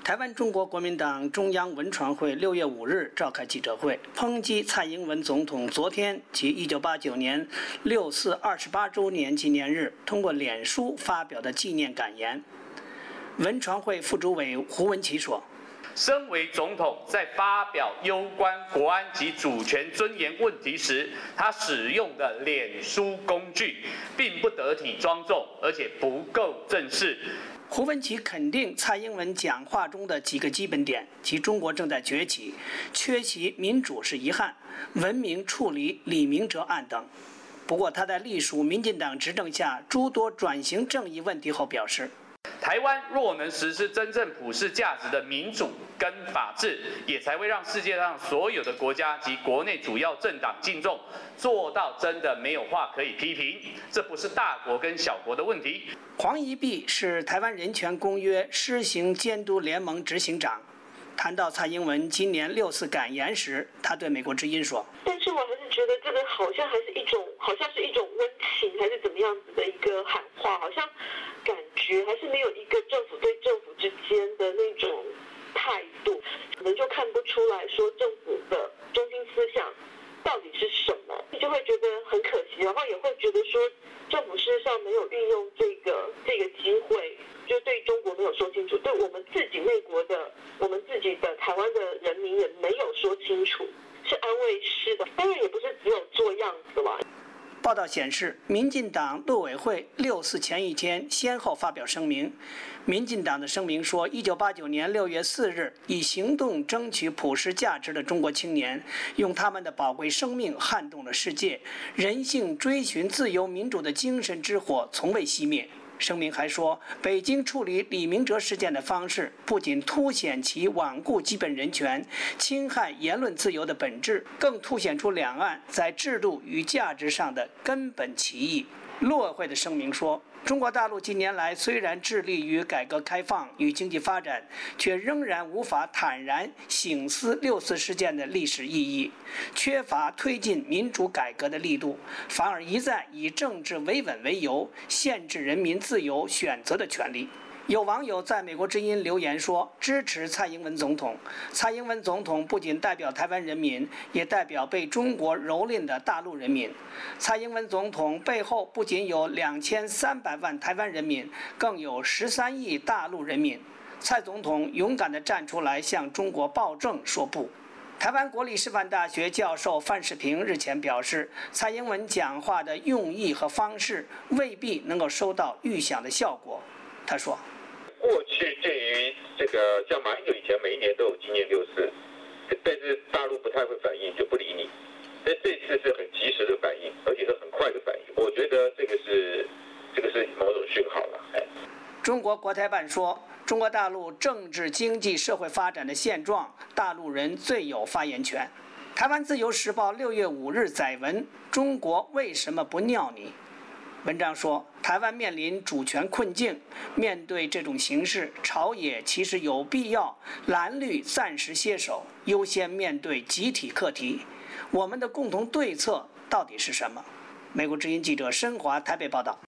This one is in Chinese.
台湾中国国民党中央文传会6月5日召开记者会，抨击蔡英文总统昨天及1989年6·4 28周年纪念日通过脸书发表的纪念感言。文传会副主委胡文琦说：“ 身为总统，在发表攸关国安及主权尊严问题时，他使用的脸书工具并不得体庄重，而且不够正式。” 胡文琦肯定蔡英文讲话中的几个基本点，即中国正在崛起，缺席民主是遗憾，文明处理李明哲案等。不过他在隶属民进党执政下诸多转型正义问题后表示， 台湾若能实施真正普世价值的民主跟法治，也才会让世界上所有的国家及国内主要政党敬重，做到真的没有话可以批评。这不是大国跟小国的问题。 黄宜弼是台湾人权公约施行监督联盟执行长。谈到蔡英文今年6·4感言时，他对美国之音说：“ 但是我还是觉得这个好像是一种温情，还是怎么样子的一个喊话，好像感觉还是没有一个政府对政府之间的那种态度，可能就看不出来说政府的中心思想到底是什么，就会觉得很可惜，然后也会觉得说政府事实上没有运用这个机会，就对中国没有说清楚，对我们自己内国的我们自己的台湾的人民也没有说清楚，是安慰式的，当然也不是只有做样子吧。” 报道显示，民进党陆委会6·4前一天先后发表声明。民进党的声明说，1989年6月4日，以行动争取普世价值的中国青年，用他们的宝贵生命撼动了世界，人性追寻自由民主的精神之火从未熄灭。声明还说，北京处理李明哲事件的方式不仅凸显其罔顾基本人权、侵害言论自由的本质，更凸显出两岸在制度与价值上的根本歧义。陆委会的声明说，中国大陆近年来虽然致力于改革开放与经济发展，却仍然无法坦然省思6·4事件的历史意义，缺乏推进民主改革的力度，反而一再以政治维稳为由，限制人民自由选择的权利。有网友在美国之音留言说，支持蔡英文总统。蔡英文总统不仅代表台湾人民，也代表被中国蹂躏的大陆人民。蔡英文总统背后不仅有2300万台湾人民，更有13亿大陆人民。蔡总统勇敢地站出来向中国暴政说不。台湾国立师范大学教授范世平日前表示，蔡英文讲话的用意和方式未必能够收到预想的效果。他说， 过去对于这个像马英九以前每一年都有纪念6·4，但是大陆不太会反应，就不理你。但这次是很及时的反应，而且是很快的反应。我觉得这个是某种讯号了。 中国国台办说，中国大陆政治、经济、社会发展的现状，大陆人最有发言权。台湾自由时报6月5日载文：中国为什么不尿你？文章说，台湾面临主权困境，面对这种形势，朝野其实有必要蓝绿暂时歇手，优先面对集体课题。我们的共同对策到底是什么？美国之音记者申华台北报道。